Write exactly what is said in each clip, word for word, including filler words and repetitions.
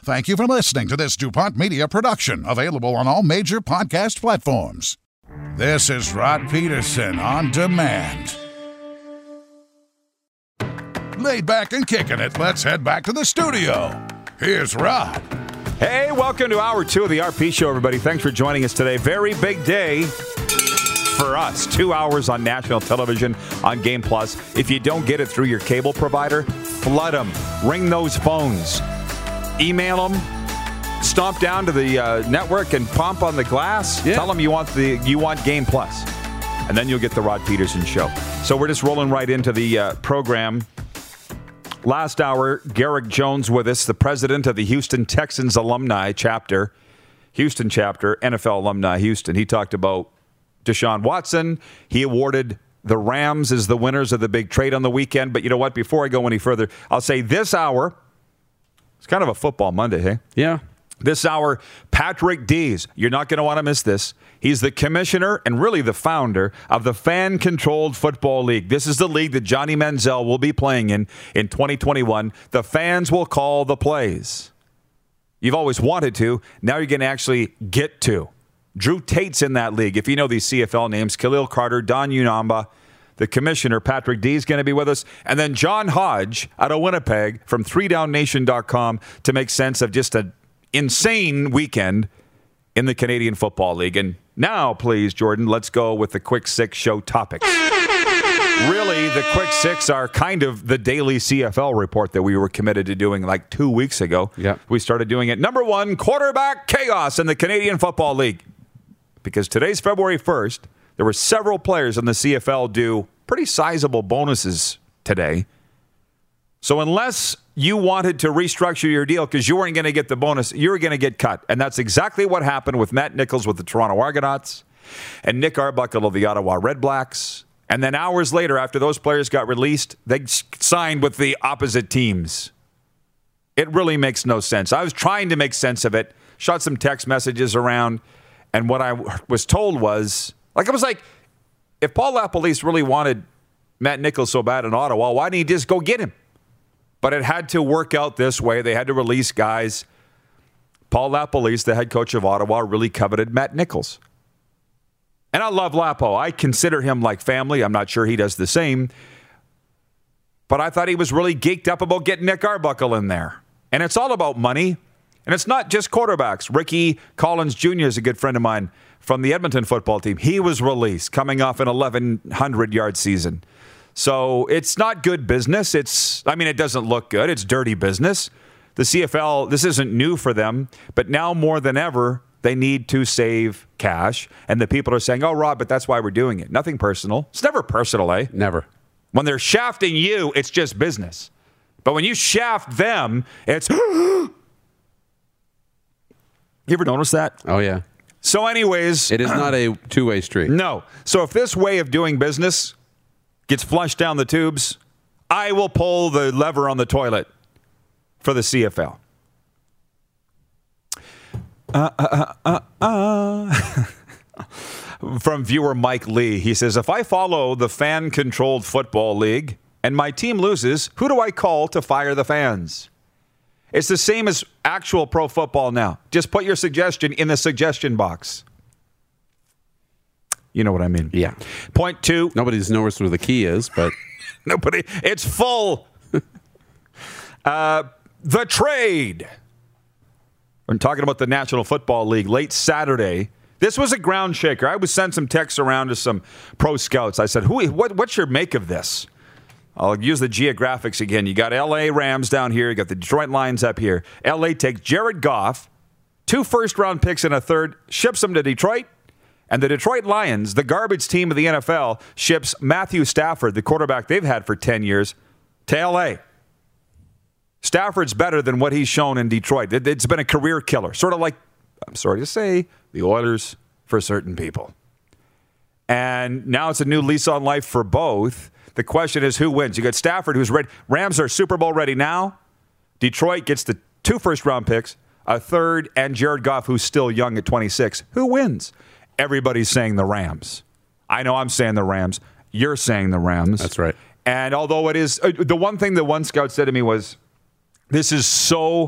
Thank you for listening to this DuPont Media production, available on all major podcast platforms. This is Rod Peterson on demand. Laid back and kicking it, let's head back to the studio. Here's Rod. Hey, welcome to hour two of the R P Show, everybody. Thanks for joining us today. Very big day for us. Two hours on national television on Game Plus. If you don't get it through your cable provider, flood them. Ring those phones. Email them. Stomp down to the uh, network and pump on the glass. Yeah. Tell them you want the you want Game Plus, and then you'll get the Rod Peterson Show. So we're just rolling right into the uh, program. Last hour, Garrick Jones with us, the president of the Houston Texans alumni chapter, Houston chapter, N F L alumni Houston. He talked about Deshaun Watson. He awarded the Rams as the winners of the big trade on the weekend. But you know what? Before I go any further, I'll say this hour, it's kind of a football Monday, hey? Yeah. This hour, Patrick Dees. You're not going to want to miss this. He's the commissioner and really the founder of the Fan-Controlled Football League. This is the league that Johnny Manziel will be playing in in twenty twenty-one. The fans will call the plays. You've always wanted to. Now you're going to actually get to. Drew Tate's in that league. If you know these C F L names, Khalil Carter, Don Unamba, the commissioner, Patrick Dees, is going to be with us. And then John Hodge out of Winnipeg from three down nation dot com to make sense of just a insane weekend in the Canadian Football League. And now, please, Jordan, let's go with the Quick Six show topics. Really, the Quick Six are kind of the daily C F L report that we were committed to doing like two weeks ago. Yep. We started doing it. Number one, quarterback chaos in the Canadian Football League. Because today's February first, there were several players in the C F L do pretty sizable bonuses today. So unless you wanted to restructure your deal because you weren't going to get the bonus, you were going to get cut. And that's exactly what happened with Matt Nichols with the Toronto Argonauts and Nick Arbuckle of the Ottawa Redblacks. And then hours later, after those players got released, they signed with the opposite teams. It really makes no sense. I was trying to make sense of it, shot some text messages around, and what I was told was, like, it was like, if Paul LaPolice really wanted Matt Nichols so bad in Ottawa, why didn't he just go get him? But it had to work out this way. They had to release guys. Paul LaPolice, the head coach of Ottawa, really coveted Matt Nichols. And I love Lapo. I consider him like family. I'm not sure he does the same. But I thought he was really geeked up about getting Nick Arbuckle in there. And it's all about money. And it's not just quarterbacks. Ricky Collins Junior is a good friend of mine from the Edmonton football team. He was released coming off an eleven hundred yard season. So it's not good business. It's, I mean, it doesn't look good. It's dirty business. The C F L, this isn't new for them, but now more than ever, they need to save cash. And the people are saying, oh, Rob, but that's why we're doing it. Nothing personal. It's never personal, eh? Never. When they're shafting you, it's just business. But when you shaft them, it's... You ever notice that? Oh, yeah. So anyways... It is not a two-way street. No. So if this way of doing business gets flushed down the tubes, I will pull the lever on the toilet for the C F L. Uh, uh, uh, uh, uh. From viewer Mike Lee, he says, if I follow the fan-controlled football league and my team loses, who do I call to fire the fans? It's the same as actual pro football now. Just put your suggestion in the suggestion box. You know what I mean? Yeah. Point two. Nobody's knows where the key is, but... Nobody. It's full. uh, the trade. I'm talking about the National Football League late Saturday. This was a ground shaker. I was sent some texts around to some pro scouts. I said, "Who? What, what's your make of this?" I'll use the geographics again. You got L A Rams down here. You got the Detroit Lions up here. L A takes Jared Goff, two first-round picks and a third, ships them to Detroit. And the Detroit Lions, the garbage team of the N F L, ships Matthew Stafford, the quarterback they've had for ten years, to L A. Stafford's better than what he's shown in Detroit. It's been a career killer. Sort of like, I'm sorry to say, the Oilers for certain people. And now it's a new lease on life for both. The question is, who wins? You got Stafford, who's ready. Rams are Super Bowl ready now. Detroit gets the two first-round picks, a third, and Jared Goff, who's still young at twenty-six. Who wins? Everybody's saying the Rams. I know I'm saying the Rams. You're saying the Rams. That's right. And although it is, uh, the one thing that one scout said to me was, this is so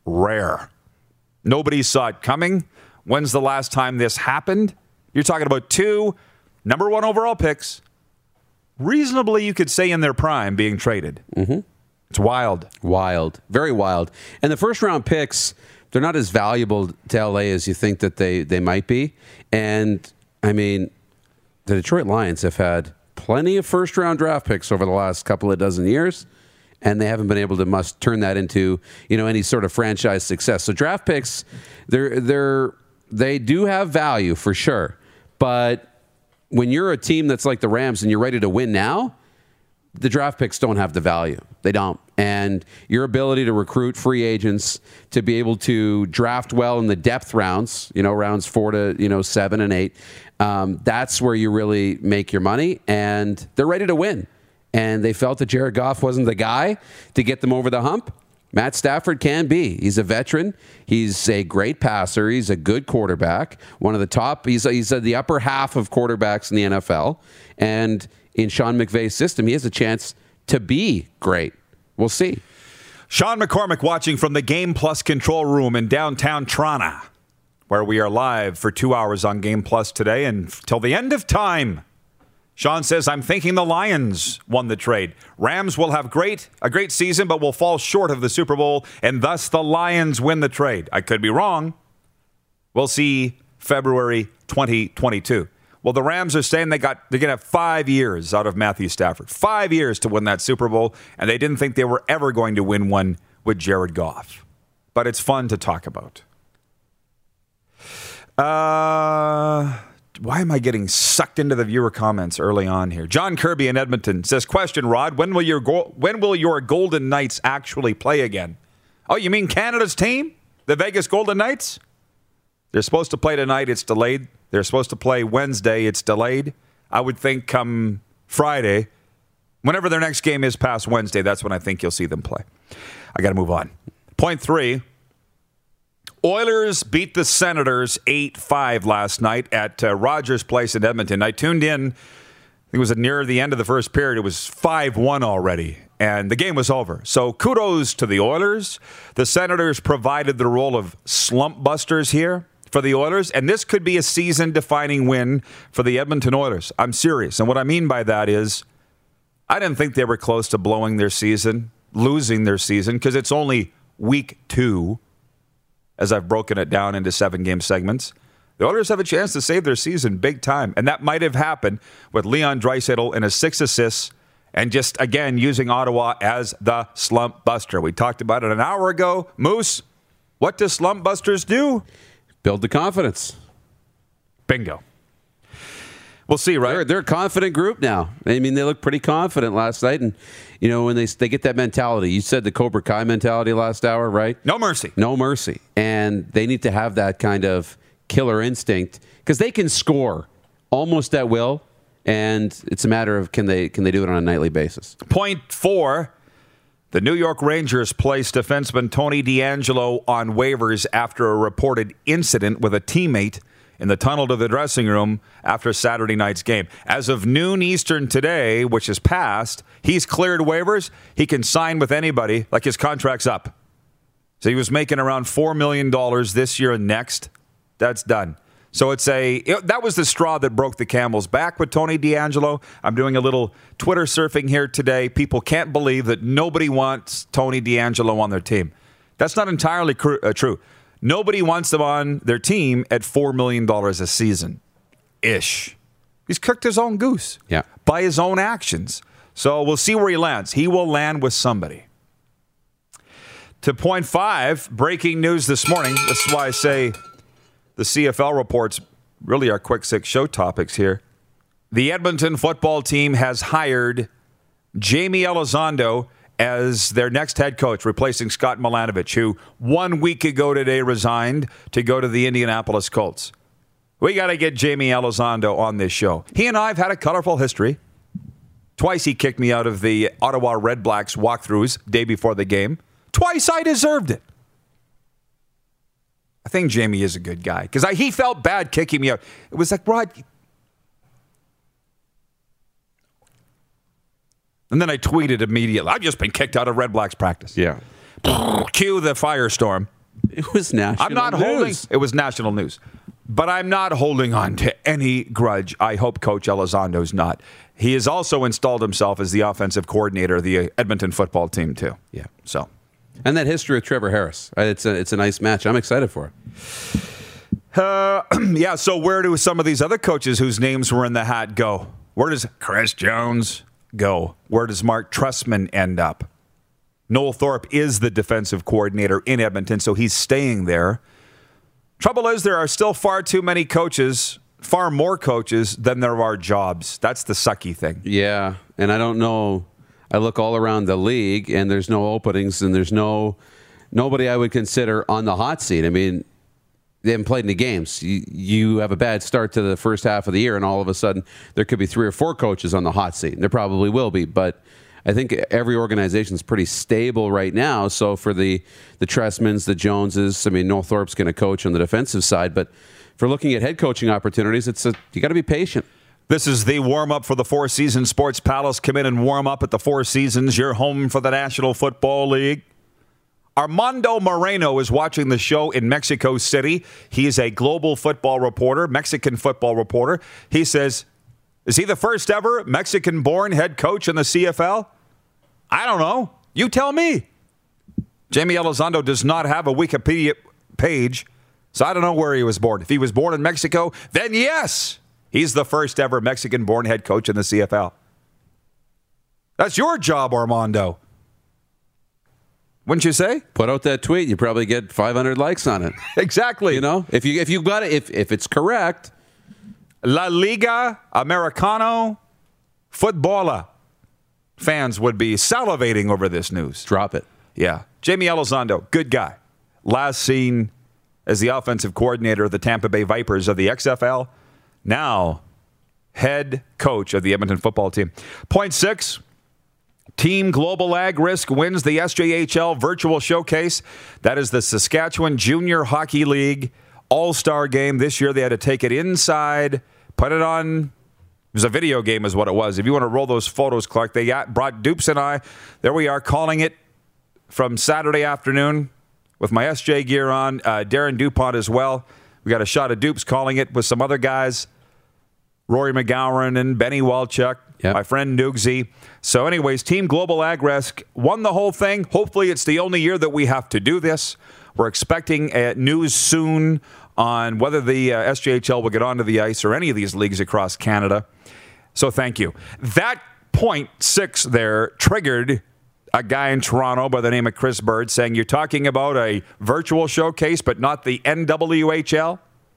rare. Nobody saw it coming. When's the last time this happened? You're talking about two number one overall picks, reasonably, you could say, in their prime, being traded. Mm-hmm. It's wild. Wild. Very wild. And the first-round picks, they're not as valuable to L A as you think that they, they might be. And, I mean, the Detroit Lions have had plenty of first-round draft picks over the last couple of dozen years, and they haven't been able to must turn that into, you know, any sort of franchise success. So draft picks, they're they're they do have value for sure. But when you're a team that's like the Rams and you're ready to win now, the draft picks don't have the value. They don't. And your ability to recruit free agents, to be able to draft well in the depth rounds, you know, rounds four to, you know, seven and eight, um, that's where you really make your money. And they're ready to win. And they felt that Jared Goff wasn't the guy to get them over the hump. Matt Stafford can be. He's a veteran. He's a great passer. He's a good quarterback. One of the top. He's he's at the upper half of quarterbacks in the N F L. And in Sean McVay's system, he has a chance to be great. We'll see. Sean McCormick watching from the Game Plus control room in downtown Toronto, where we are live for two hours on Game Plus today and till the end of time. Sean says, I'm thinking the Lions won the trade. Rams will have great a great season, but will fall short of the Super Bowl, and thus the Lions win the trade. I could be wrong. We'll see February twenty twenty-two. Well, the Rams are saying they got they're going to have five years out of Matthew Stafford. Five years to win that Super Bowl, and they didn't think they were ever going to win one with Jared Goff. But it's fun to talk about. Uh... Why am I getting sucked into the viewer comments early on here? John Kirby in Edmonton says, question, Rod, when will your go- when will your Golden Knights actually play again? Oh, you mean Canada's team? The Vegas Golden Knights? They're supposed to play tonight. It's delayed. They're supposed to play Wednesday. It's delayed. I would think come Friday, whenever their next game is past Wednesday, that's when I think you'll see them play. I got to move on. Point three. Oilers beat the Senators eight five last night at uh, Rogers Place in Edmonton. I tuned in. It was near the end of the first period. It was five one already, and the game was over. So kudos to the Oilers. The Senators provided the role of slump busters here for the Oilers, and this could be a season-defining win for the Edmonton Oilers. I'm serious, and what I mean by that is I didn't think they were close to blowing their season, losing their season, because it's only week two. As I've broken it down into seven-game segments, the Oilers have a chance to save their season big time. And that might have happened with Leon Draisaitl and his six assists and just, again, using Ottawa as the slump buster. We talked about it an hour ago. Moose, what do slump busters do? Build the confidence. Bingo. We'll see, right? They're, they're a confident group now. I mean, they looked pretty confident last night. And, you know, when they they get that mentality, you said the Cobra Kai mentality last hour, right? No mercy. No mercy. And they need to have that kind of killer instinct because they can score almost at will. And it's a matter of can they can they do it on a nightly basis. Point four. The New York Rangers placed defenseman Tony DeAngelo on waivers after a reported incident with a teammate in the tunnel to the dressing room after Saturday night's game. As of noon Eastern today, which is past, he's cleared waivers. He can sign with anybody, like his contract's up. So he was making around four million dollars this year and next. That's done. So it's a it, that was the straw that broke the camel's back with Tony DeAngelo. I'm doing a little Twitter surfing here today. People can't believe that nobody wants Tony DeAngelo on their team. That's not entirely cr- uh, true. Nobody wants them on their team at four million dollars a season. Ish. He's cooked his own goose. Yeah. By his own actions. So we'll see where he lands. He will land with somebody. To point five, breaking news this morning. This is why I say the C F L reports really are quick six show topics here. The Edmonton football team has hired Jamie Elizondo as their next head coach, replacing Scott Milanovich, who one week ago today resigned to go to the Indianapolis Colts. We got to get Jamie Elizondo on this show. He and I have had a colorful history. Twice he kicked me out of the Ottawa Red Blacks walkthroughs day before the game. Twice I deserved it. I think Jamie is a good guy because he felt bad kicking me out. It was like, Rod. And then I tweeted immediately, I've just been kicked out of Red Blacks practice. Yeah. Cue the firestorm. It was national I'm not news. holding. It was national news. But I'm not holding on to any grudge. I hope Coach Elizondo's not. He has also installed himself as the offensive coordinator of the Edmonton football team, too. Yeah. So, And that history with Trevor Harris. Uh, It's a, it's a nice match. I'm excited for it. uh, yeah, so where do some of these other coaches whose names were in the hat go? Where does Chris Jones go? Where does Mark Trestman end up? Noel Thorpe is the defensive coordinator in Edmonton, so he's staying there. Trouble is, there are still far too many coaches, far more coaches than there are jobs. That's the sucky thing. Yeah, and I don't know. I look all around the league, and there's no openings, and there's no nobody I would consider on the hot seat. I mean, they haven't played any games. You, you have a bad start to the first half of the year, and all of a sudden there could be three or four coaches on the hot seat. And there probably will be, but I think every organization is pretty stable right now. So for the the Trestmans, the Joneses, I mean, Noel Thorpe's going to coach on the defensive side, but for looking at head coaching opportunities, it's a, you got to be patient. This is the warm-up for the Four Seasons Sports Palace. Come in and warm up at the Four Seasons, your home for the National Football League. Armando Moreno is watching the show in Mexico City. He is a global football reporter, Mexican football reporter. He says, is he the first ever Mexican-born head coach in the C F L? I don't know. You tell me. Jamie Elizondo does not have a Wikipedia page, so I don't know where he was born. If he was born in Mexico, then yes, he's the first ever Mexican-born head coach in the C F L. That's your job, Armando. Wouldn't you say? Put out that tweet, you probably get five hundred likes on it. Exactly. You know, if you if you got it, if if it's correct. La Liga Americano Futbola fans would be salivating over this news. Drop it. Yeah. Jamie Elizondo, good guy. Last seen as the offensive coordinator of the Tampa Bay Vipers of the X F L. Now, head coach of the Edmonton football team. Point six, Team Global Ag Risk wins the S J H L Virtual Showcase. That is the Saskatchewan Junior Hockey League All-Star game. This year they had to take it inside, put it on. It was a video game is what it was. If you want to roll those photos, Clark, they got, brought Dupes and I. There we are calling it from Saturday afternoon with my S J gear on. Uh, Darren DuPont as well. We got a shot of Dupes calling it with some other guys. Rory McGowan and Benny Walchuk, yep. My friend Nugsy. So anyways, Team Global Ag Risk won the whole thing. Hopefully it's the only year that we have to do this. We're expecting uh, news soon on whether the uh, S J H L will get onto the ice or any of these leagues across Canada. So thank you. That point six there triggered a guy in Toronto by the name of Chris Bird saying, you're talking about a virtual showcase but not the N W H L?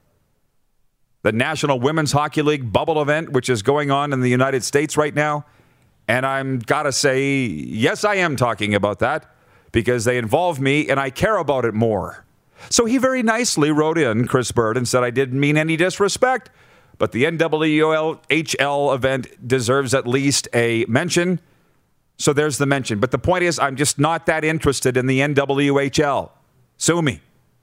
The National Women's Hockey League bubble event, which is going on in the United States right now. And I'm got to say, yes, I am talking about that because they involve me and I care about it more. So he very nicely wrote in, Chris Bird, and said I didn't mean any disrespect, but the N W H L event deserves at least a mention. So there's the mention. But the point is, I'm just not that interested in the N W H L. Sue me.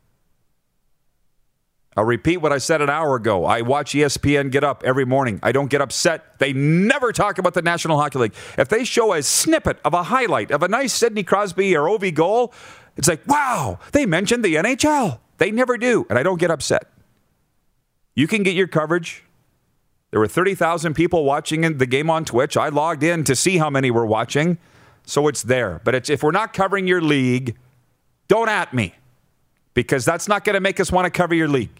I'll repeat what I said an hour ago. I watch E S P N Get Up every morning. I don't get upset. They never talk about the National Hockey League. If they show a snippet of a highlight of a nice Sidney Crosby or Ovi goal, it's like, wow, they mentioned the N H L. They never do, and I don't get upset. You can get your coverage. There were thirty thousand people watching the game on Twitch. I logged in to see how many were watching, so it's there. But it's, if we're not covering your league, don't at me, because that's not going to make us want to cover your league.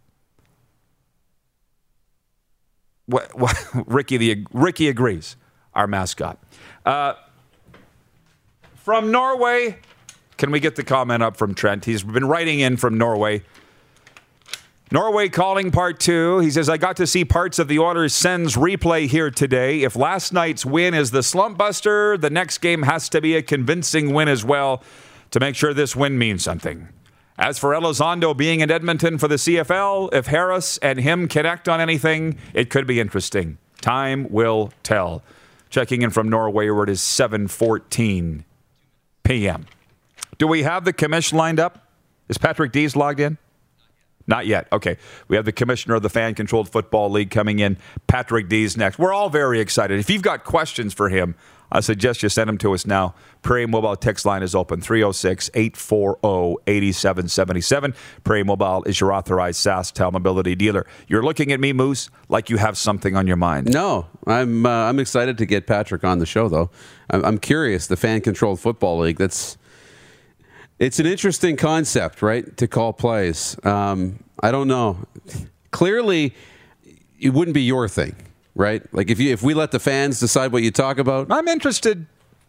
What, what, Ricky, the, Ricky agrees, our mascot. Uh, from Norway, can we get the comment up from Trent? He's been writing in from Norway. Norway calling part two. He says, I got to see parts of the Oilers Sens replay here today. If last night's win is the slump buster, the next game has to be a convincing win as well to make sure this win means something. As for Elizondo being in Edmonton for the C F L, if Harris and him connect on anything, it could be interesting. Time will tell. Checking in from Norway where it is seven fourteen p.m. Do we have the commission lined up? Is Patrick Dees logged in? Not yet. Okay. We have the commissioner of the Fan-Controlled Football League coming in, Patrick Dees, next. We're all very excited. If you've got questions for him, I suggest you send them to us now. Prairie Mobile text line is open, three oh six, eight four zero, eight seven seven seven. Prairie Mobile is your authorized SaskTel mobility dealer. You're looking at me, Moose, like you have something on your mind. No, I'm uh, I'm excited to get Patrick on the show, though. I'm, I'm curious. The fan-controlled football league, that's it's an interesting concept, right, to call plays. Um, I don't know. Clearly, it wouldn't be your thing. Right? Like if you if we let the fans decide what you talk about. I'm interested.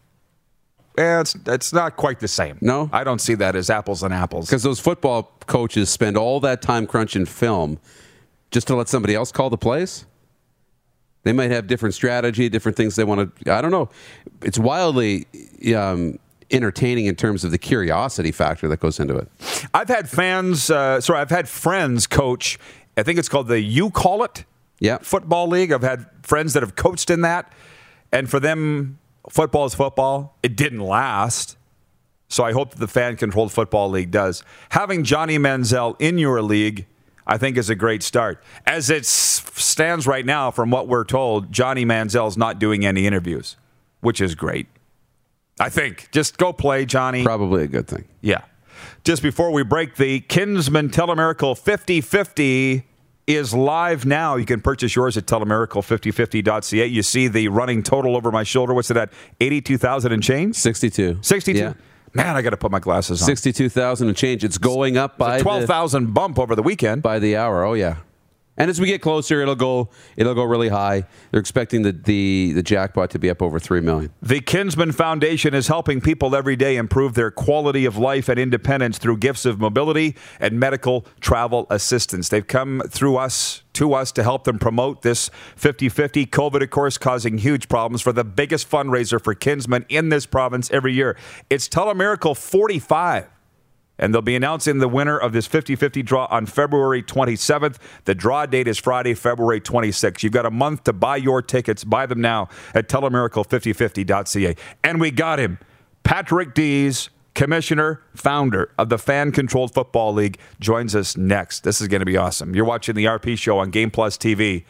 Yeah, it's it's not quite the same. No? I don't see that as apples and apples. Because those football coaches spend all that time crunching film just to let somebody else call the plays. They might have different strategy, different things they want to. I don't know. It's wildly um, entertaining in terms of the curiosity factor that goes into it. I've had fans, uh, sorry, I've had friends coach, I think it's called the You Call It Yeah. Football League. I've had friends that have coached in that. And for them, football is football. It didn't last. So I hope that the fan-controlled football league does. Having Johnny Manziel in your league, I think, is a great start. As it stands right now, from what we're told, Johnny Manziel's not doing any interviews, which is great. I think. Just go play, Johnny. Probably a good thing. Yeah. Just before we break, the Kinsman Telemiracle fifty fifty is live now. You can purchase yours at telemiracle fifty fifty dot c a. You see the running total over my shoulder. What's it at? eighty-two thousand and change? sixty-two. sixty-two? Yeah. Man, I got to put my glasses on. sixty-two thousand and change. It's going up by twelve thousand bump over the weekend. By the hour. Oh, yeah. And as we get closer, it'll go it'll go really high. They're expecting the, the, the jackpot to be up over three million dollars. The Kinsman Foundation is helping people every day improve their quality of life and independence through gifts of mobility and medical travel assistance. They've come through us to us to help them promote this fifty fifty. COVID, of course, causing huge problems for the biggest fundraiser for Kinsman in this province every year. It's Telemiracle forty-five. And they'll be announcing the winner of this fifty fifty draw on February twenty-seventh. The draw date is Friday, February twenty-sixth. You've got a month to buy your tickets. Buy them now at telemiracle fifty fifty dot c a. And we got him. Patrick Dees, commissioner, founder of the Fan-Controlled Football League, joins us next. This is going to be awesome. You're watching the R P Show on Game Plus T V.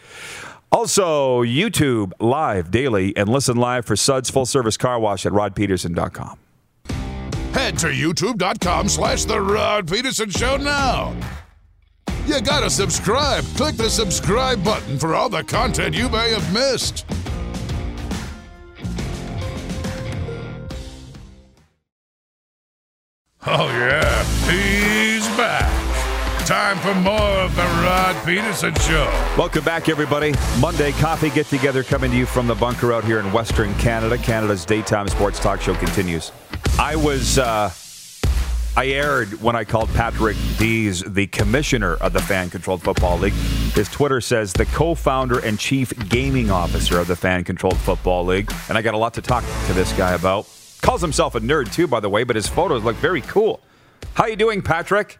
Also, YouTube live daily and listen live for Suds Full Service Car Wash at rod peterson dot com. Head to youtube.com slash The Rod Peterson Show now. You gotta subscribe. Click the subscribe button for all the content you may have missed. Oh, yeah, he's back. Time for more of The Rod Peterson Show. Welcome back, everybody. Monday coffee get-together coming to you from the bunker out here in Western Canada. Canada's daytime sports talk show continues. I was, uh, I aired when I called Patrick Dees the commissioner of the Fan-Controlled Football League. His Twitter says the co-founder and chief gaming officer of the Fan-Controlled Football League. And I got a lot to talk to this guy about. Calls himself a nerd, too, by the way, but his photos look very cool. How you doing, Patrick?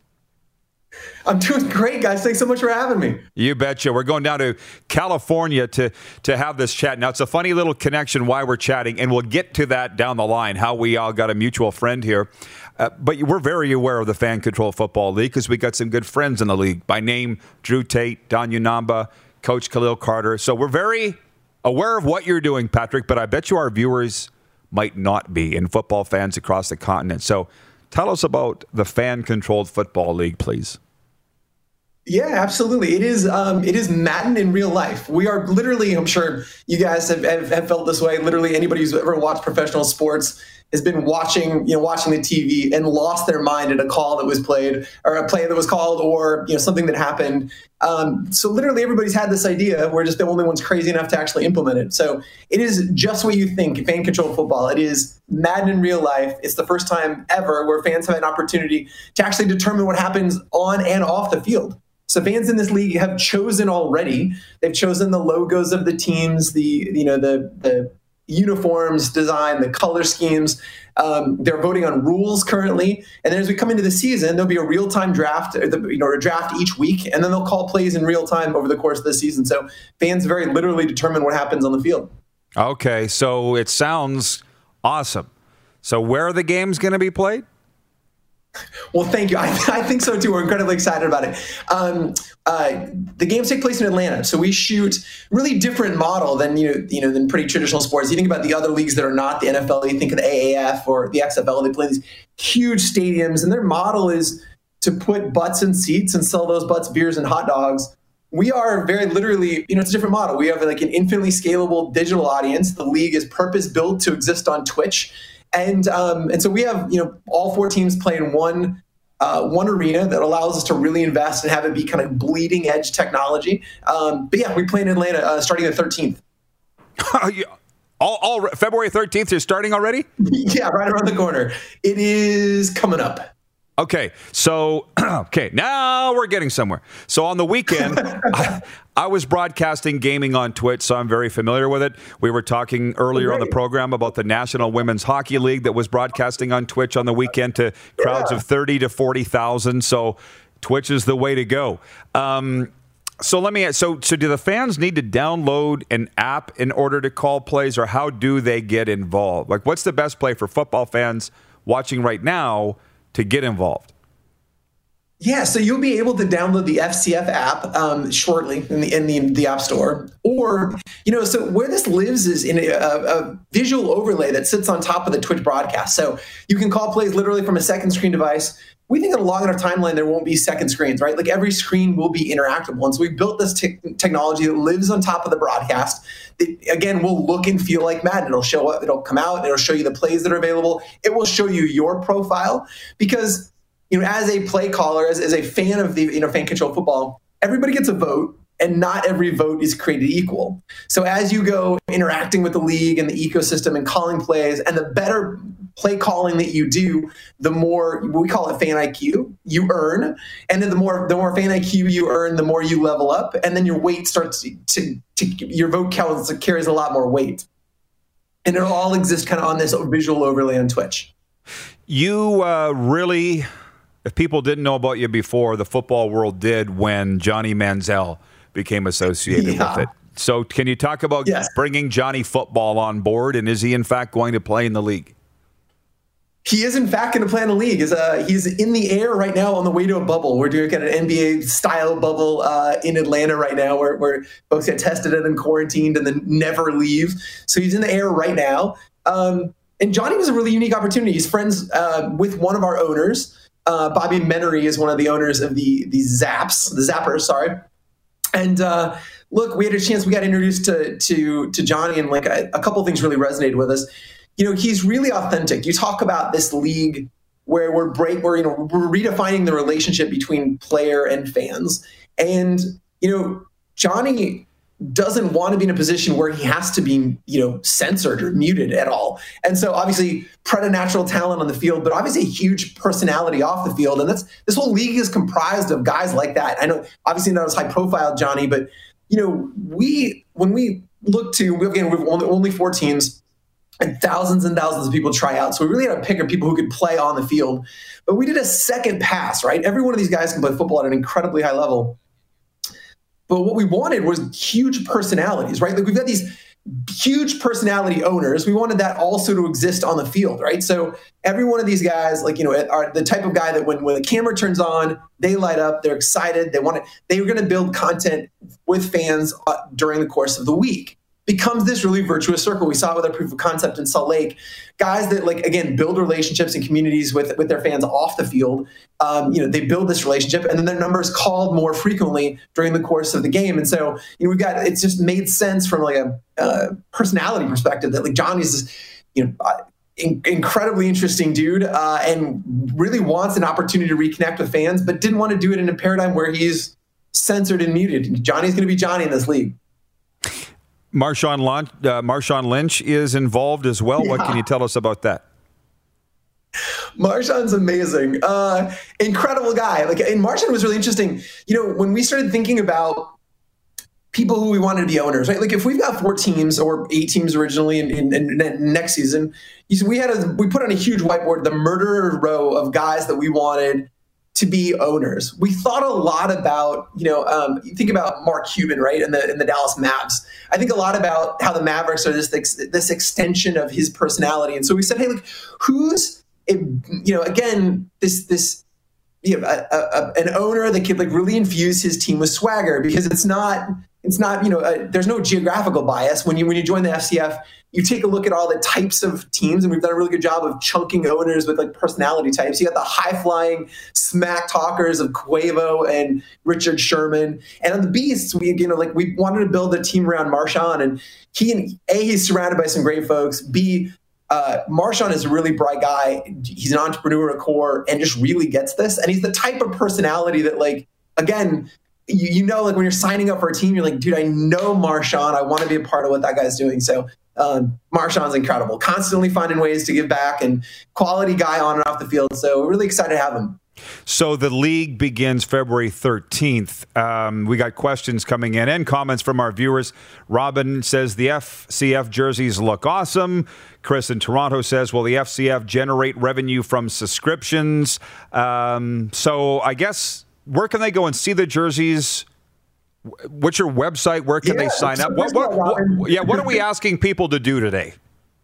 I'm doing great, guys. Thanks so much for having me. You betcha. We're going down to California to, to have this chat. Now, it's a funny little connection why we're chatting, and we'll get to that down the line, how we all got a mutual friend here. Uh, but we're very aware of the Fan-Controlled Football League because we got some good friends in the league. By name, Drew Tate, Don Unamba, Coach Khalil Carter. So we're very aware of what you're doing, Patrick, but I bet you our viewers might not be, and football fans across the continent. So tell us about the Fan-Controlled Football League, please. Yeah, absolutely. It is um, it is Madden in real life. We are literally, I'm sure you guys have, have, have felt this way. Literally anybody who's ever watched professional sports has been watching, you know, watching the T V and lost their mind at a call that was played or a play that was called or, you know, something that happened. Um, so literally everybody's had this idea. We're just the only ones crazy enough to actually implement it. So it is just what you think, fan-controlled football. It is Madden in real life. It's the first time ever where fans have an opportunity to actually determine what happens on and off the field. So fans in this league have chosen already. They've chosen the logos of the teams, the you know the the uniforms design, the color schemes. Um, they're voting on rules currently, and then as we come into the season, there'll be a real-time draft, or the, you know, a draft each week, and then they'll call plays in real time over the course of the season. So fans very literally determine what happens on the field. Okay, so it sounds awesome. So where are the games going to be played? Well, thank you. I, I think so too. We're incredibly excited about it. Um, uh, the games take place in Atlanta, so we shoot really different model than you know, you know, than pretty traditional sports. You think about the other leagues that are not the N F L. You think of the A A F or the X F L. They play these huge stadiums, and their model is to put butts in seats and sell those butts beers and hot dogs. We are very literally, you know, it's a different model. We have like an infinitely scalable digital audience. The league is purpose built to exist on Twitch. And um, and so we have, you know, all four teams play in one uh, one arena that allows us to really invest and have it be kind of bleeding edge technology. Um, but yeah, we play in Atlanta uh, starting the thirteenth. all, all February thirteenth is starting already? Yeah, right around the corner. It is coming up. Okay, so, okay, now we're getting somewhere. So on the weekend, I, I was broadcasting gaming on Twitch, so I'm very familiar with it. We were talking earlier on the program about the National Women's Hockey League that was broadcasting on Twitch on the weekend to crowds yeah. of thirty to forty thousand. So Twitch is the way to go. Um, so let me, so, so do the fans need to download an app in order to call plays, or how do they get involved? Like, what's the best play for football fans watching right now to get involved? Yeah, so you'll be able to download the F C F app um, shortly in the in the, the App Store. Or, you know, so where this lives is in a, a visual overlay that sits on top of the Twitch broadcast. So you can call plays literally from a second screen device. We think along in our timeline there won't be second screens, right? Like every screen will be interactable. And so we built this te- technology that lives on top of the broadcast. It, again, will look and feel like Madden. It'll show up, it'll come out, it'll show you the plays that are available. It will show you your profile because, you know, as a play caller, as, as a fan of the, you know, fan controlled football, everybody gets a vote. And not every vote is created equal. So as you go interacting with the league and the ecosystem and calling plays, and the better play calling that you do, the more, we call it fan I Q, you earn. And then the more the more fan I Q you earn, the more you level up. And then your weight starts to, to, to your vote counts carries a lot more weight. And it'll all exist kind of on this visual overlay on Twitch. You uh, really, if people didn't know about you before, the football world did when Johnny Manziel became associated yeah. with it. So can you talk about yes. bringing Johnny Football on board, and is he in fact going to play in the league? He is in fact going to play in the league. Is uh, He's in the air right now on the way to a bubble. We're doing kind of an N B A-style bubble uh, in Atlanta right now where, where folks get tested and then quarantined and then never leave. So he's in the air right now. Um, and Johnny was a really unique opportunity. He's friends uh, with one of our owners. Uh, Bobby Menery is one of the owners of the, the Zaps, the Zappers, sorry. And uh, look, we had a chance. We got introduced to to to Johnny, and like a, a couple of things really resonated with us. You know, he's really authentic. You talk about this league where we're break, where you know we're redefining the relationship between player and fans, and you know Johnny doesn't want to be in a position where he has to be you know censored or muted at all. And so obviously preternatural talent on the field, but obviously a huge personality off the field. And that's this whole league is comprised of guys like that. I know obviously not as high profile Johnny, but you know we when we look to again we've only, only four teams and thousands and thousands of people try out. So we really had to pick up people who could play on the field. But we did a second pass, right? Every one of these guys can play football at an incredibly high level. But what we wanted was huge personalities, right? Like we've got these huge personality owners. We wanted that also to exist on the field, right? So every one of these guys, like, you know, are the type of guy that when, when the camera turns on, they light up, they're excited. They want to, they were going to build content with fans uh, during the course of the week. Becomes this really virtuous circle. We saw it with our proof of concept in Salt Lake. Guys that, like, again, build relationships and communities with, with their fans off the field. Um, you know, they build this relationship, and then their numbers called more frequently during the course of the game. And so, you know, we've got, it's just made sense from like a uh, personality perspective that like Johnny's this, you know, uh, in, incredibly interesting dude uh, and really wants an opportunity to reconnect with fans, but didn't want to do it in a paradigm where he's censored and muted. Johnny's going to be Johnny in this league. Marshawn Lynch, uh, Marshawn Lynch is involved as well. Yeah. What can you tell us about that? Marshawn's amazing. Uh, incredible guy. Like, and Marshawn was really interesting. You know, when we started thinking about people who we wanted to be owners, right? Like if we've got four teams or eight teams originally in, in, in next season, we had a, we put on a huge whiteboard, the murder row of guys that we wanted to be owners. We thought a lot about, you know, um, you think about Mark Cuban, right, in the in the Dallas Mavs. I think a lot about how the Mavericks are this this extension of his personality. And so we said, hey, look, who's it, you know, again, this this you know, a, a, an owner that could like really infuse his team with swagger, because it's not it's not you know uh, there's no geographical bias when you when you join the F C F. You take a look at all the types of teams, and we've done a really good job of chunking owners with like personality types. You got the high flying smack talkers of Quavo and Richard Sherman, and on the Beasts, we you know like we wanted to build a team around Marshawn, and he and A, he's surrounded by some great folks. B, uh, Marshawn is a really bright guy. He's an entrepreneur at core and just really gets this, and he's the type of personality that like again. You, you know, like when you're signing up for a team, you're like, dude, I know Marshawn. I want to be a part of what that guy's doing. So um, Marshawn's incredible, constantly finding ways to give back, and quality guy on and off the field. So we're really excited to have him. So the league begins February thirteenth. Um, we got questions coming in and comments from our viewers. Robin says the F C F jerseys look awesome. Chris in Toronto says, will the F C F generate revenue from subscriptions? Um, so I guess... Where can they go and see the jerseys? What's your website? Where can yeah, they sign so up? What, what, what, yeah, what are we asking people to do today?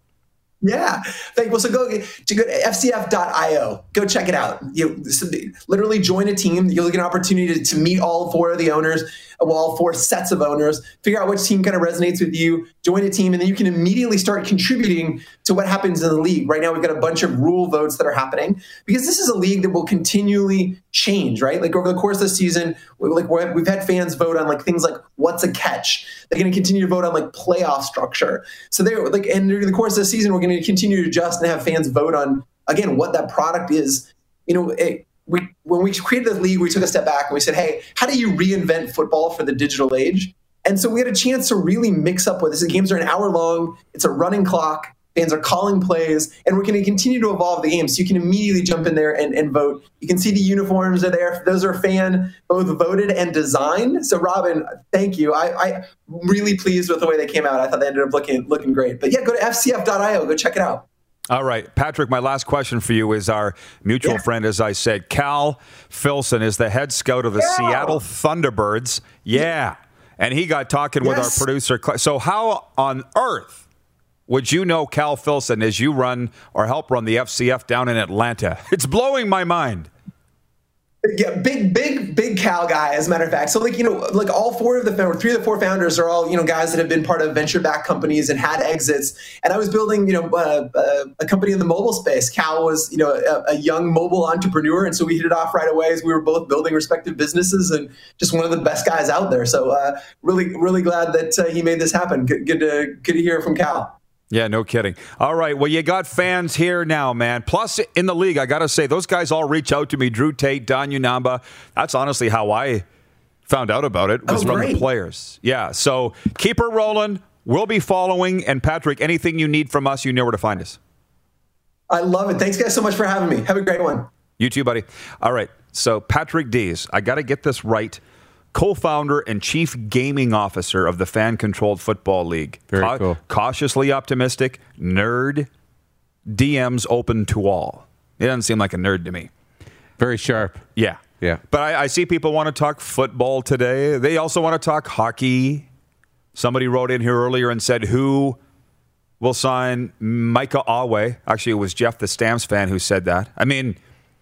Yeah. Thank you. Well, so go to go to F C F dot I O. Go check it out. You literally join a team. You'll get an opportunity to, to meet all four of the owners, well, all four sets of owners, figure out which team kind of resonates with you, join a team, and then you can immediately start contributing to what happens in the league. Right now, we've got a bunch of rule votes that are happening, because this is a league that will continually change, right? Like over the course of the season, like we've had fans vote on like things like what's a catch. They're going to continue to vote on like playoff structure. So they're like, and during the course of the season, we're going to continue to adjust and have fans vote on, again, what that product is. You know, it, we when we created the league, we took a step back and we said, hey, how do you reinvent football for the digital age? And so we had a chance to really mix up with this. The games are an hour long. It's a running clock. Fans are calling plays, and we're going to continue to evolve the game. So you can immediately jump in there and, and vote. You can see the uniforms are there. Those are fan both voted and designed. So Robin, thank you. I, I'm really pleased with the way they came out. I thought they ended up looking looking great. But yeah, go to F C F dot I O. Go check it out. All right, Patrick, my last question for you is our mutual yeah. friend, as I said, Cal Filson is the head scout of the yeah. Seattle Thunderbirds. Yeah. yeah. And he got talking yes. with our producer. So how on earth would you know Cal Filson as you run or help run the F C F down in Atlanta? It's blowing my mind. Yeah, big, big, big Cal guy, as a matter of fact. So, like, you know, like all four of the, three of the four founders are all, you know, guys that have been part of venture-backed companies and had exits. And I was building, you know, uh, uh, a company in the mobile space. Cal was, you know, a, a young mobile entrepreneur. And so we hit it off right away as we were both building respective businesses, and just one of the best guys out there. So uh, really, really glad that uh, he made this happen. Good, good to, good to hear from Cal. Yeah, no kidding. All right, well, you got fans here now, man. Plus, in the league, I got to say, those guys all reach out to me. Drew Tate, Don Unamba. That's honestly how I found out about it, was oh, from the players. Yeah, so keep her rolling. We'll be following. And, Patrick, anything you need from us, you know where to find us. I love it. Thanks, guys, so much for having me. Have a great one. You too, buddy. All right, so Patrick Dees, I got to get this right. Co-founder and chief gaming officer of the Fan-Controlled Football League. Very Ca- cool. Cautiously optimistic, nerd, D Ms open to all. It doesn't seem like a nerd to me. Very sharp. Yeah. Yeah. But I, I see people want to talk football today. They also want to talk hockey. Somebody wrote in here earlier and said, who will sign Micah Awe? Actually, it was Jeff, the Stamps fan, who said that. I mean,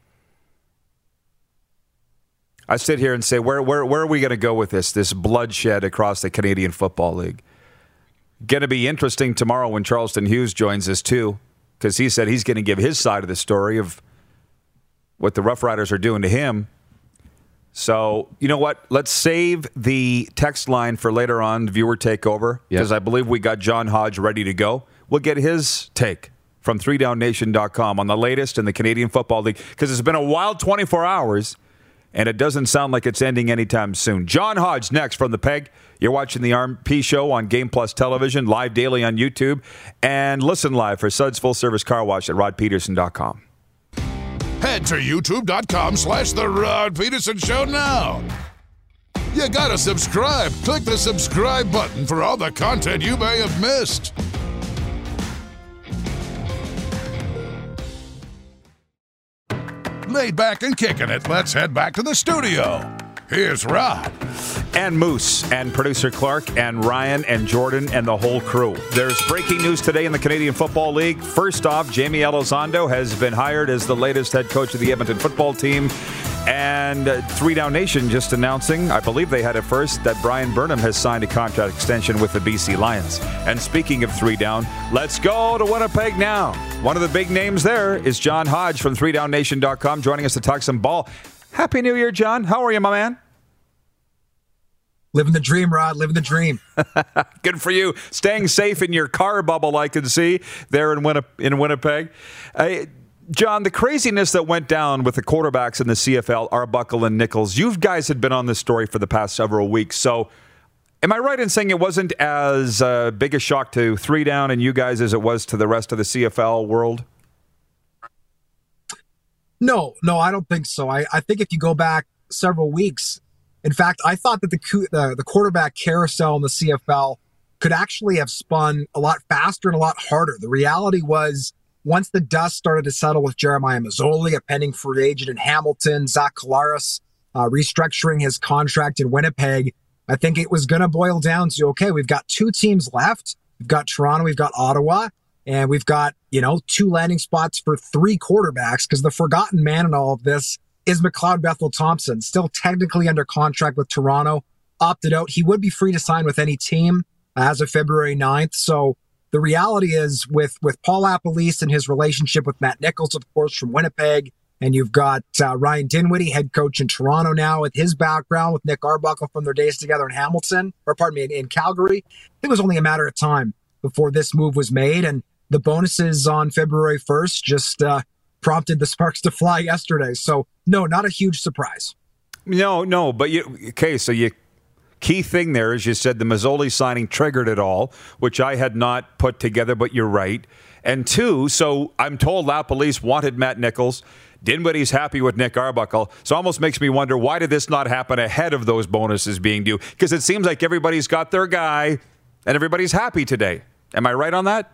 I sit here and say, where where where are we going to go with this, this bloodshed across the Canadian Football League? Going to be interesting tomorrow when Charleston Hughes joins us, too, because he said he's going to give his side of the story of what the Rough Riders are doing to him. So, you know what? Let's save the text line for later on, viewer takeover, because yep. I believe we got John Hodge ready to go. We'll get his take from three down nation dot com on the latest in the Canadian Football League, because it's been a wild twenty-four hours. And it doesn't sound like it's ending anytime soon. John Hodge next from the Peg. You're watching the R M P Show on Game Plus Television, live daily on YouTube, and listen live for Suds Full Service Car Wash at rod peterson dot com. Head to youtube dot com slash The Rod Peterson Show now. You gotta subscribe. Click the subscribe button for all the content you may have missed. Laid back and kicking it, let's head back to the studio. here's Rod. And Moose, and producer Clark, and Ryan, and Jordan, and the whole crew. There's breaking news today in the Canadian Football League. First off, Jamie Elizondo has been hired as the latest head coach of the Edmonton football team. And uh, Three Down Nation just announcing, I believe they had it first, that Brian Burnham has signed a contract extension with the B C Lions. And speaking of Three Down, let's go to Winnipeg now. One of the big names there is John Hodge from three down nation dot com joining us to talk some ball. Happy New Year, John. How are you, my man? Living the dream, Rod. Living the dream. Good for you. Staying safe in your car bubble, I can see, there in, Winnip- in Winnipeg. Uh, John, the craziness that went down with the quarterbacks in the C F L, Arbuckle and Nichols, you guys had been on this story for the past several weeks. So am I right in saying it wasn't as uh, big a shock to Three Down and you guys as it was to the rest of the C F L world? No, no, I don't think so. I, I think if you go back several weeks, in fact, I thought that the, the the quarterback carousel in the C F L could actually have spun a lot faster and a lot harder. The reality was, once the dust started to settle with Jeremiah Masoli, a pending free agent in Hamilton, Zach Collaros uh, restructuring his contract in Winnipeg, I think it was going to boil down to, okay, we've got two teams left. We've got Toronto, we've got Ottawa, and we've got, you know, two landing spots for three quarterbacks, because the forgotten man in all of this is McLeod Bethel-Thompson, still technically under contract with Toronto, opted out. He would be free to sign with any team as of February ninth. So the reality is, with, with Paul Appelese and his relationship with Matt Nichols, of course, from Winnipeg, and you've got uh, Ryan Dinwiddie, head coach in Toronto now, with his background with Nick Arbuckle from their days together in Hamilton, or pardon me, in, in Calgary. It was only a matter of time before this move was made, and the bonuses on February first just uh, prompted the sparks to fly yesterday. So, no, not a huge surprise. No, no, but you, okay, so you, key thing there is you said the Masoli signing triggered it all, which I had not put together, but you're right. And two, so I'm told Appelese wanted Matt Nichols. Dinwiddie's happy with Nick Arbuckle. So it almost makes me wonder, why did this not happen ahead of those bonuses being due? Because it seems like everybody's got their guy and everybody's happy today. Am I right on that?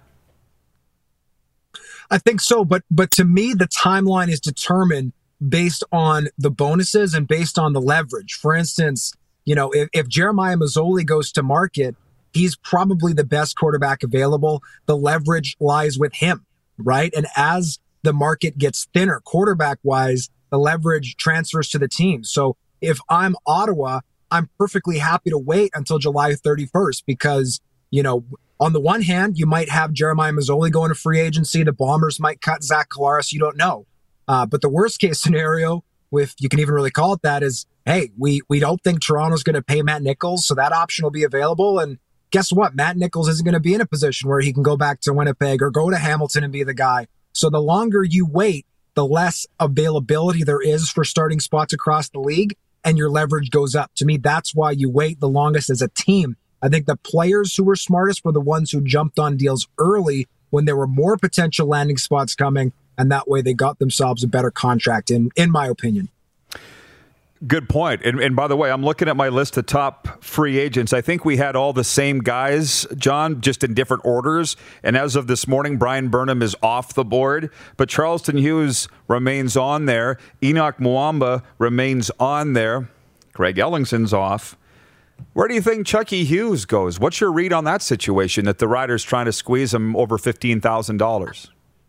I think so, but but to me, the timeline is determined based on the bonuses and based on the leverage. For instance, you know, if, if Jeremiah Masoli goes to market, he's probably the best quarterback available. The leverage lies with him, right? And as the market gets thinner, quarterback-wise, the leverage transfers to the team. So if I'm Ottawa, I'm perfectly happy to wait until July thirty-first because, you know, on the one hand, you might have Jeremiah Masoli going to free agency. The Bombers might cut Zach Collaros. You don't know. Uh, but the worst case scenario, if you can even really call it that, is, hey, we, we don't think Toronto's going to pay Matt Nichols, so that option will be available. And guess what? Matt Nichols isn't going to be in a position where he can go back to Winnipeg or go to Hamilton and be the guy. So the longer you wait, the less availability there is for starting spots across the league, and your leverage goes up. To me, that's why you wait the longest as a team. I think the players who were smartest were the ones who jumped on deals early when there were more potential landing spots coming, and that way they got themselves a better contract, in, in my opinion. Good point. And, and by the way, I'm looking at my list of top free agents. I think we had all the same guys, John, just in different orders. And as of this morning, Brian Burnham is off the board, but Charleston Hughes remains on there. Enoch Muamba remains on there. Greg Ellingson's off. Where do you think Chucky Hughes goes? What's your read on that situation, that the Riders trying to squeeze him over fifteen thousand dollars?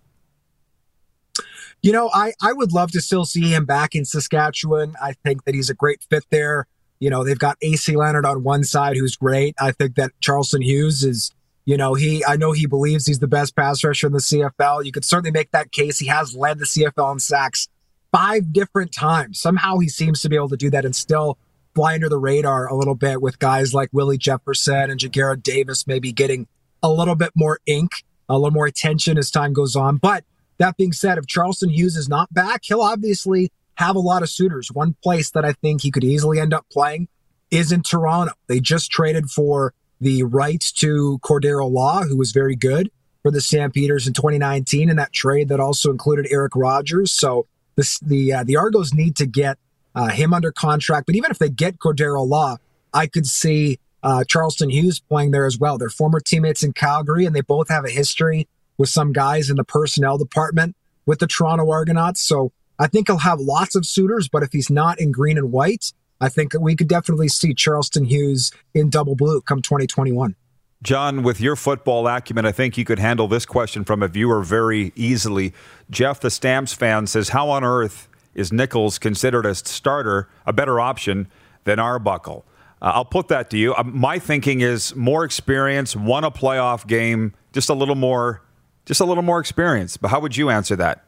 You know, I, I would love to still see him back in Saskatchewan. I think that he's a great fit there. You know, they've got A C Leonard on one side, who's great. I think that Charleston Hughes is, you know, he, I know he believes he's the best pass rusher in the C F L. You could certainly make that case. He has led the C F L in sacks five different times. Somehow he seems to be able to do that and still fly under the radar a little bit, with guys like Willie Jefferson and Jagera Davis maybe getting a little bit more ink, a little more attention as time goes on. But that being said, if Charleston Hughes is not back, he'll obviously have a lot of suitors. One place that I think he could easily end up playing is in Toronto. They just traded for the rights to Cordero Law, who was very good for the Stampeders in twenty nineteen, and that trade that also included Eric Rogers. So this, the uh, the Argos need to get uh, him under contract. But even if they get Cordero Law, I could see uh, Charleston Hughes playing there as well. They're former teammates in Calgary, and they both have a history with some guys in the personnel department with the Toronto Argonauts. So I think he'll have lots of suitors, but if he's not in green and white, I think we could definitely see Charleston Hughes in double blue come twenty twenty-one. John, with your football acumen, I think you could handle this question from a viewer very easily. Jeff, the Stamps fan, says, how on earth is Nichols considered a starter, a better option than Arbuckle? Uh, I'll put that to you. Uh, my thinking is more experience, won a playoff game, just a little more, just a little more experience. But how would you answer that?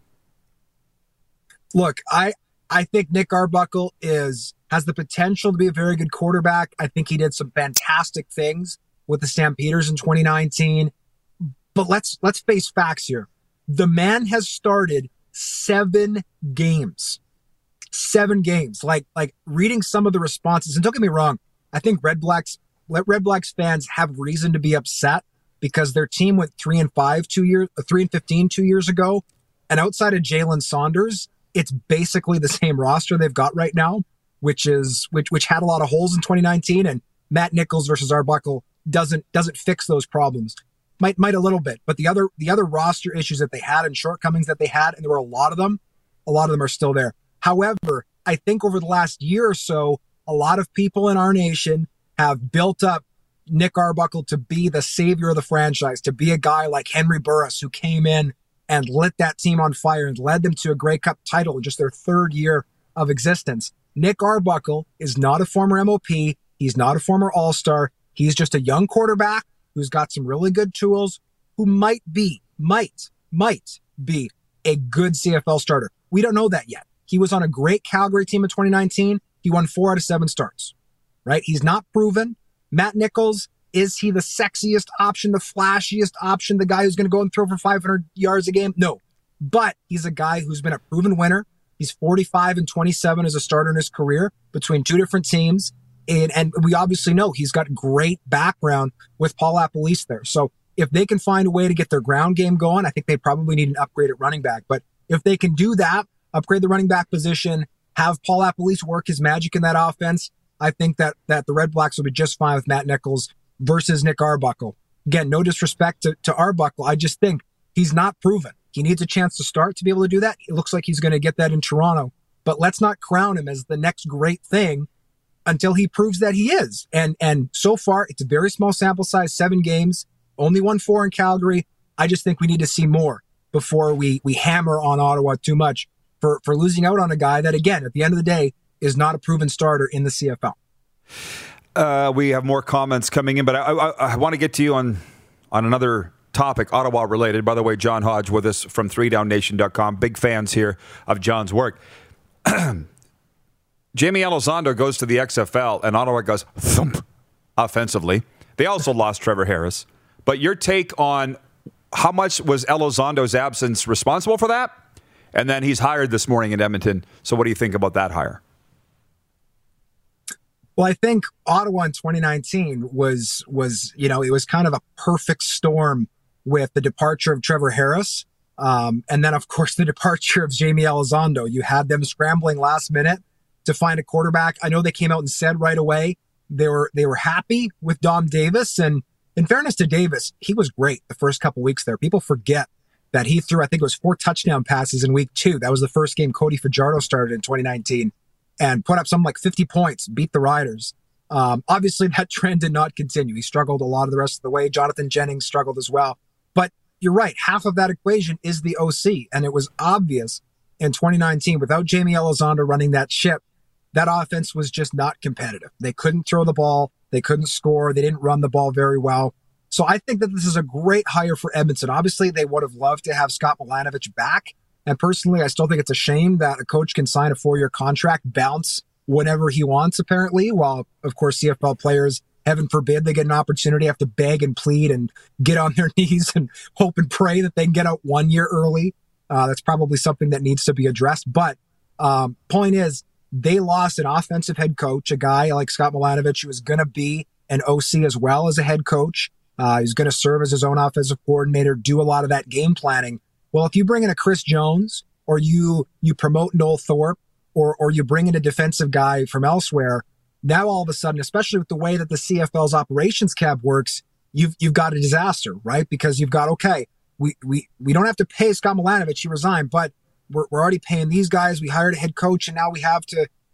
Look, I I think Nick Arbuckle is has the potential to be a very good quarterback. I think he did some fantastic things with the Stampeders in twenty nineteen. But let's let's face facts here. The man has started seven games. Seven games. Like like reading some of the responses, and don't get me wrong, I think Red Blacks Red Blacks fans have reason to be upset because their team went three and five two years, three and fifteen two years ago, and outside of Jalen Saunders, it's basically the same roster they've got right now, which is which which had a lot of holes in twenty nineteen, and Matt Nichols versus Arbuckle doesn't doesn't fix those problems. Might might a little bit, but the other the other roster issues that they had and shortcomings that they had, and there were a lot of them, a lot of them are still there. However, I think over the last year or so, a lot of people in our nation have built up Nick Arbuckle to be the savior of the franchise, to be a guy like Henry Burris who came in and lit that team on fire and led them to a Grey Cup title in just their third year of existence. Nick Arbuckle is not a former M O P. He's not a former All-Star. He's just a young quarterback who's got some really good tools, who might be, might, might be a good C F L starter. We don't know that yet. He was on a great Calgary team in twenty nineteen. He won four out of seven starts, right? He's not proven. Matt Nichols, is he the sexiest option, the flashiest option, the guy who's going to go and throw for five hundred yards a game? No. But he's a guy who's been a proven winner. He's forty-five and twenty-seven as a starter in his career between two different teams. And, and we obviously know he's got great background with Paul Appolise there. So if they can find a way to get their ground game going, I think they probably need an upgrade at running back. But if they can do that, upgrade the running back position, have Paul Appolise work his magic in that offense, I think that that the Red Blacks will be just fine with Matt Nichols versus Nick Arbuckle. Again, no disrespect to, to Arbuckle. I just think he's not proven. He needs a chance to start to be able to do that. It looks like he's going to get that in Toronto. But let's not crown him as the next great thing until he proves that he is. And and so far, it's a very small sample size, seven games, only won four in Calgary. I just think we need to see more before we we hammer on Ottawa too much for, for losing out on a guy that, again, at the end of the day, is not a proven starter in the C F L. Uh, we have more comments coming in, but I, I, I want to get to you on on another topic, Ottawa related. By the way, John Hodge with us from three down nation dot com. Big fans here of John's work. Jamie Elizondo goes to the X F L, and Ottawa goes thump offensively. They also lost Trevor Harris. But your take on how much was Elizondo's absence responsible for that? And then he's hired this morning in Edmonton. So what do you think about that hire? Well, I think Ottawa in twenty nineteen was, was you know, it was kind of a perfect storm with the departure of Trevor Harris. Um, and then, of course, the departure of Jamie Elizondo. You had them scrambling last minute to find a quarterback. I know they came out and said right away they were they were happy with Dom Davis. And in fairness to Davis, he was great the first couple weeks there. People forget that he threw, I think it was four touchdown passes in week two. That was the first game Cody Fajardo started in twenty nineteen and put up something like fifty points, beat the Riders. Um, obviously, that trend did not continue. He struggled a lot of the rest of the way. Jonathan Jennings struggled as well. But you're right. Half of that equation is the O C. And it was obvious in twenty nineteen, without Jamie Elizondo running that ship, that offense was just not competitive. They couldn't throw the ball. They couldn't score. They didn't run the ball very well. So I think that this is a great hire for Edmonton. Obviously, they would have loved to have Scott Milanovich back. And personally, I still think it's a shame that a coach can sign a four-year contract, bounce whatever he wants, apparently, while, of course, C F L players, heaven forbid, they get an opportunity, have to beg and plead and get on their knees and hope and pray that they can get out one year early. Uh, that's probably something that needs to be addressed. But um, point is, they lost an offensive head coach, a guy like Scott Milanovich, who was going to be an O C as well as a head coach. Uh, he's going to serve as his own offensive coordinator, do a lot of that game planning. Well, if you bring in a Chris Jones, or you you promote Noel Thorpe, or or you bring in a defensive guy from elsewhere, now all of a sudden, especially with the way that the C F L's operations cap works, you've you've got a disaster, right? Because you've got, okay, we we we don't have to pay Scott Milanovich, he resigned, but we're we're already paying these guys. We hired a head coach, and now we have to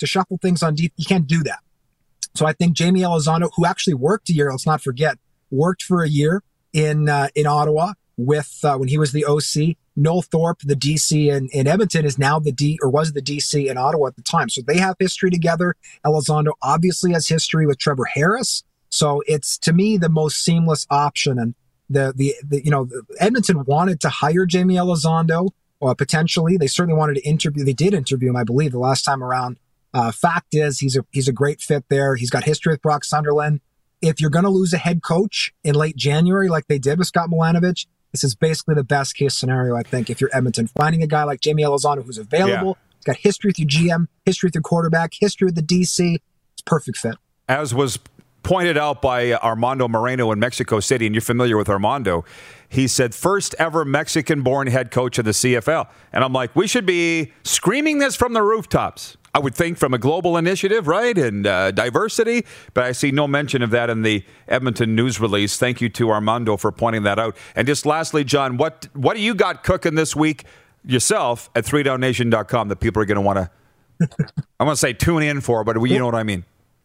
to shuffle things on deep. You can't do that. So I think Jamie Elizondo, who actually worked a year, let's not forget, worked for a year in uh, in Ottawa with uh, when he was the O C. Noel Thorpe, the D C in, in Edmonton, is now the D or was the D C in Ottawa at the time. So they have history together. Elizondo obviously has history with Trevor Harris. So it's, to me, the most seamless option. And the, the, the you know, Edmonton wanted to hire Jamie Elizondo, uh, potentially. They certainly wanted to interview. They did interview him, I believe, the last time around. Uh, fact is, he's a, he's a great fit there. He's got history with Brock Sunderland. If you're going to lose a head coach in late January, like they did with Scott Milanovic, this is basically the best case scenario, I think, if you're Edmonton. Finding a guy like Jamie Elizondo who's available, yeah. He's got history with your G M, history with your quarterback, history with the D C. It's a perfect fit. As was pointed out by Armando Moreno in Mexico City, and you're familiar with Armando, he said, first ever Mexican-born head coach of the C F L. And I'm like, we should be screaming this from the rooftops. I would think from a global initiative, right, and uh, diversity, but I see no mention of that in the Edmonton news release. Thank you to Armando for pointing that out. And just lastly, John, what what do you got cooking this week yourself at three down nation dot com that people are going to want to, I'm going to say tune in for, but you know what I mean?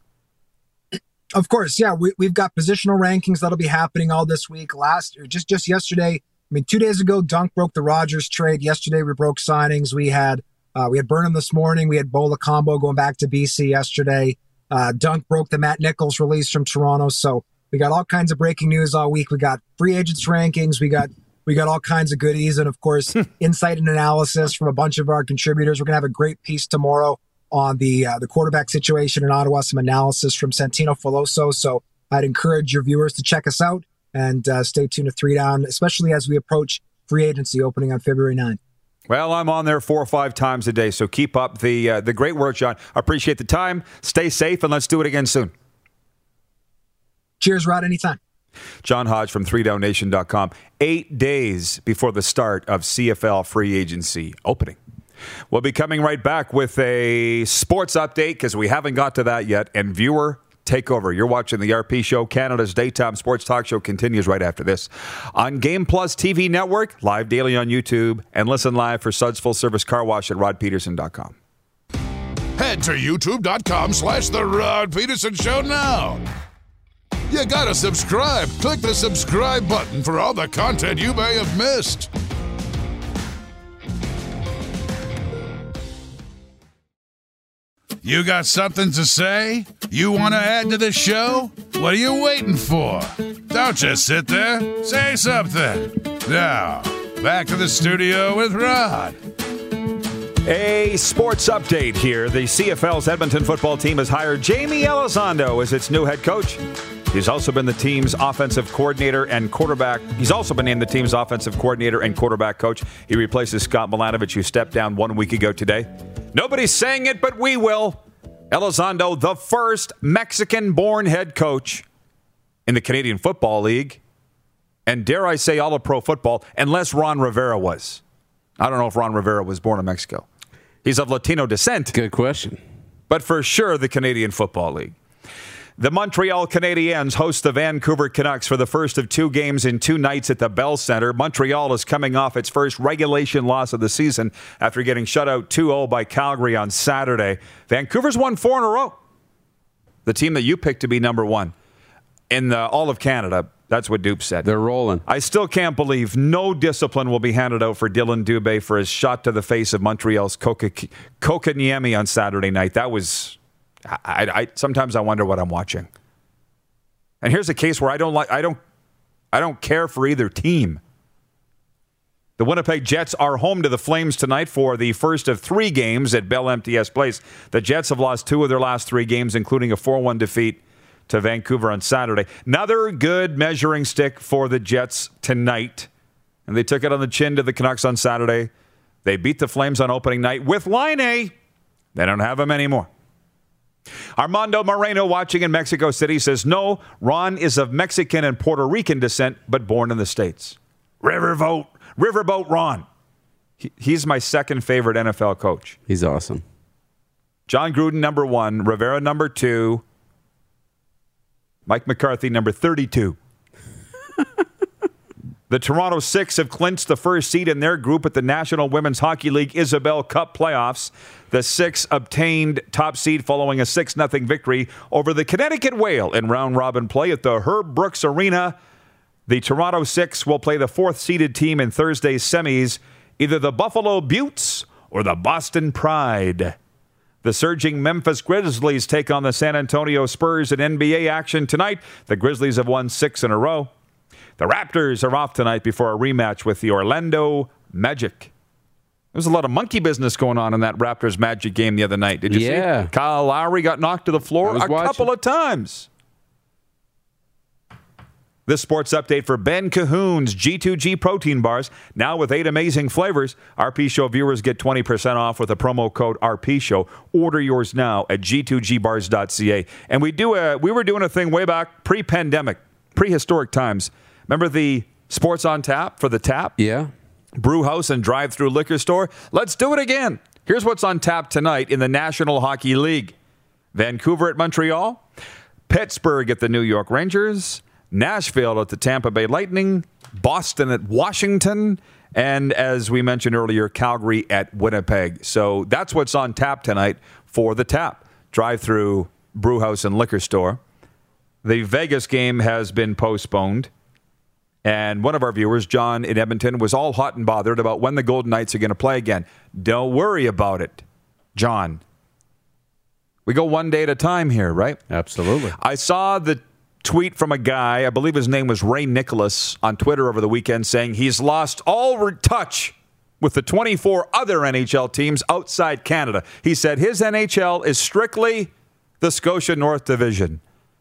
Of course, yeah. We, we've got positional rankings that'll be happening all this week. Last, or just, just yesterday, I mean, two days ago, Dunk broke the Rogers trade. Yesterday, we broke signings. We had Uh, we had Burnham this morning. We had Bola Combo going back to B C yesterday. Uh, Dunk broke the Matt Nichols release from Toronto. So we got all kinds of breaking news all week. We got free agents rankings. We got we got all kinds of goodies. And, of course, insight and analysis from a bunch of our contributors. We're going to have a great piece tomorrow on the uh, the quarterback situation in Ottawa, some analysis from Santino Filoso. So I'd encourage your viewers to check us out and uh, stay tuned to Three Down, especially as we approach free agency opening on February ninth. Well, I'm on there four or five times a day, so keep up the uh, the great work, John. Appreciate the time. Stay safe, and let's do it again soon. Cheers, Rod. Anytime. John Hodge from three down nation dot com. Eight days before the start of C F L free agency opening. We'll be coming right back with a sports update because we haven't got to that yet, and viewer takeover. You're watching the R P Show. Canada's daytime sports talk show continues right after this on Game Plus T V Network, live daily on YouTube, and listen live for Suds Full Service Car Wash at rod peterson dot com. Head to youtube dot com slash The Rod Peterson Show now. You gotta subscribe. Click the subscribe button for all the content you may have missed. You got something to say? You want to add to the show? What are you waiting for? Don't just sit there. Say something. Now, back to the studio with Rod. A sports update here. The C F L's Edmonton football team has hired Jamie Elizondo as its new head coach. He's also been the team's offensive coordinator and quarterback. He's also been named the team's offensive coordinator and quarterback coach. He replaces Scott Milanovic, who stepped down one week ago today. Nobody's saying it, but we will. Elizondo, the first Mexican-born head coach in the Canadian Football League, and dare I say all of pro football, unless Ron Rivera was. I don't know if Ron Rivera was born in Mexico. He's of Latino descent. Good question. But for sure, the Canadian Football League. The Montreal Canadiens host the Vancouver Canucks for the first of two games in two nights at the Bell Centre. Montreal is coming off its first regulation loss of the season after getting shut out two oh by Calgary on Saturday. Vancouver's won four in a row. The team that you picked to be number one in the, all of Canada. That's what Dupe said. They're rolling. I still can't believe no discipline will be handed out for Dylan Dubé for his shot to the face of Montreal's Kotkaniemi on Saturday night. That was... I, I sometimes I wonder what I'm watching. And here's a case where I don't like I don't I don't care for either team. The Winnipeg Jets are home to the Flames tonight for the first of three games at Bell M T S Place. The Jets have lost two of their last three games, including a four one defeat to Vancouver on Saturday. Another good measuring stick for the Jets tonight. And they took it on the chin to the Canucks on Saturday. They beat the Flames on opening night with Line A. They don't have him anymore. Armando Moreno, watching in Mexico City, says, no, Ron is of Mexican and Puerto Rican descent, but born in the States. Riverboat, Riverboat Ron. He, he's my second favorite N F L coach. He's awesome. John Gruden, number one. Rivera, number two. Mike McCarthy, number thirty-two. The Toronto Six have clinched the first seed in their group at the National Women's Hockey League Isabelle Cup playoffs. The Six obtained top seed following a six nothing victory over the Connecticut Whale in round-robin play at the Herb Brooks Arena. The Toronto Six will play the fourth-seeded team in Thursday's semis, either the Buffalo Beauts or the Boston Pride. The surging Memphis Grizzlies take on the San Antonio Spurs in N B A action tonight. The Grizzlies have won six in a row. The Raptors are off tonight before a rematch with the Orlando Magic. There's a lot of monkey business going on in that Raptors Magic game the other night. Did you yeah. see? Kyle Lowry got knocked to the floor a watching. couple of times. This sports update for Ben Cahoon's G two G protein bars, now with eight amazing flavors. R P Show viewers get twenty percent off with the promo code R P Show. Order yours now at G two G bars dot C A. And we do a, we were doing a thing way back pre-pandemic, prehistoric times. Remember the Sports on Tap for the tap? Yeah. Brew house and drive-through liquor store? Let's do it again. Here's what's on tap tonight in the National Hockey League. Vancouver at Montreal, Pittsburgh at the New York Rangers, Nashville at the Tampa Bay Lightning, Boston at Washington, and as we mentioned earlier, Calgary at Winnipeg. So that's what's on tap tonight for the tap. Drive-through brew house and liquor store. The Vegas game has been postponed. And one of our viewers, John in Edmonton, was all hot and bothered about when the Golden Knights are going to play again. Don't worry about it, John. We go one day at a time here, right? Absolutely. I saw the tweet from a guy, I believe his name was Ray Nicholas, on Twitter over the weekend saying he's lost all re- touch with the twenty-four other N H L teams outside Canada. He said his N H L is strictly the Scotia North Division.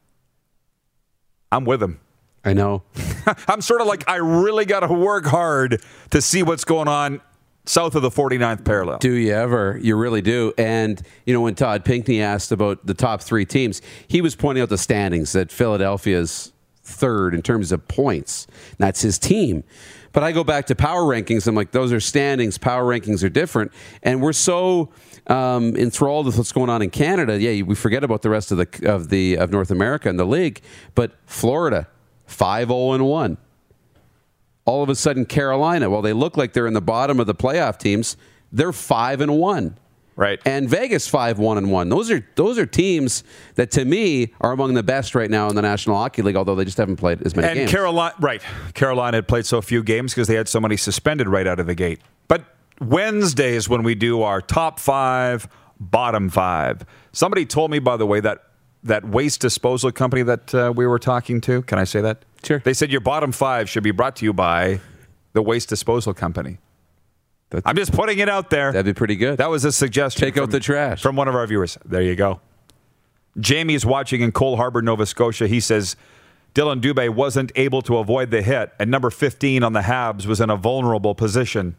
I'm with him. I know. I'm sort of like, I really got to work hard to see what's going on south of the forty-ninth parallel. Do you ever? You really do. And, you know, when Todd Pinkney asked about the top three teams, he was pointing out the standings, that Philadelphia's third in terms of points. That's his team. But I go back to power rankings. I'm like, those are standings. Power rankings are different. And we're so um, enthralled with what's going on in Canada. Yeah, we forget about the rest of the of the of North America and the league. But Florida, five oh and one. All of a sudden, Carolina, while they look like they're in the bottom of the playoff teams, they're five and one. Right. And Vegas five one and one. Those are those are teams that to me are among the best right now in the National Hockey League, although they just haven't played as many and games. Carolina, right. Carolina had played so few games because they had so many suspended right out of the gate. But Wednesday is when we do our top five, bottom five. Somebody told me, by the way, that that waste disposal company that uh, we were talking to, can I say that? Sure. They said your bottom five should be brought to you by the waste disposal company. That's, I'm just putting it out there. That'd be pretty good. That was a suggestion. Take from, out the trash. From one of our viewers. There you go. Jamie is watching in Cole Harbour, Nova Scotia. He says Dylan Dubé wasn't able to avoid the hit, and number fifteen on the Habs was in a vulnerable position.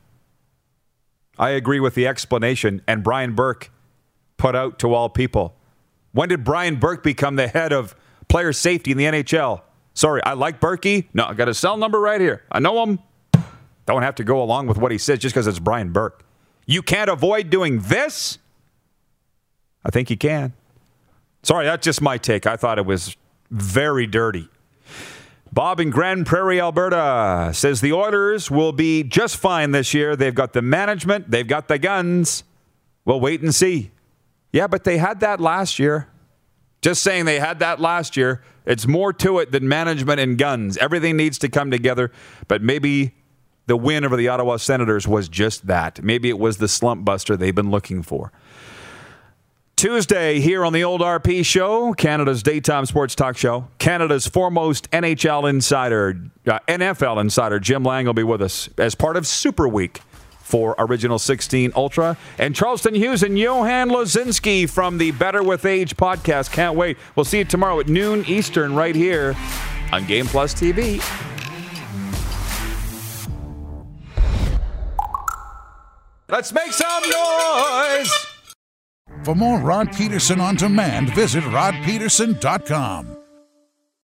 I agree with the explanation, and Brian Burke put out to all people. When did Brian Burke become the head of player safety in the N H L? Sorry, I like Berkey. No, I got his cell number right here. I know him. Don't have to go along with what he says just because it's Brian Burke. You can't avoid doing this? I think you can. Sorry, that's just my take. I thought it was very dirty. Bob in Grand Prairie, Alberta says the Oilers will be just fine this year. They've got the management. They've got the guns. We'll wait and see. Yeah, but they had that last year. Just saying they had that last year. It's more to it than management and guns. Everything needs to come together, but maybe the win over the Ottawa Senators was just that. Maybe it was the slump buster they've been looking for. Tuesday here on the Old R P Show, Canada's daytime sports talk show, Canada's foremost N H L insider, uh, N F L insider, Jim Lang will be with us as part of Super Week for Original sixteen Ultra. And Charleston Hughes and Johan Lozinski from the Better With Age podcast. Can't wait. We'll see you tomorrow at noon Eastern right here on Game Plus T V. Let's make some noise! For more Rod Peterson on demand, visit rod peterson dot com.